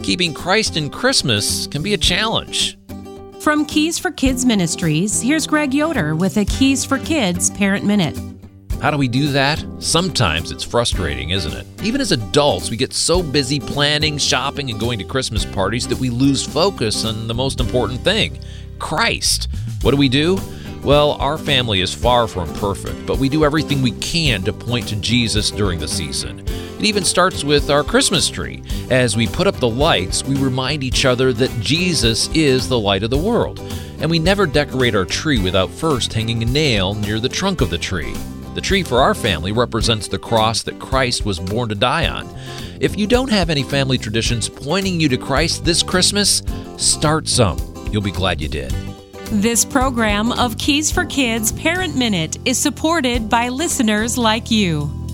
Keeping Christ in Christmas can be a challenge. From Keys for Kids Ministries, here's Greg Yoder with a Keys for Kids Parent Minute. How do we do that? Sometimes it's frustrating, isn't it? Even as adults, we get so busy planning, shopping, and going to Christmas parties that we lose focus on the most important thing, Christ. What do? Well, our family is far from perfect, but we do everything we can to point to Jesus during the season. It even starts with our Christmas tree. As we put up the lights, we remind each other that Jesus is the light of the world. And we never decorate our tree without first hanging a nail near the trunk of the tree. The tree for our family represents the cross that Christ was born to die on. If you don't have any family traditions pointing you to Christ this Christmas, start some. You'll be glad you did. This program of Keys for Kids Parent Minute is supported by listeners like you.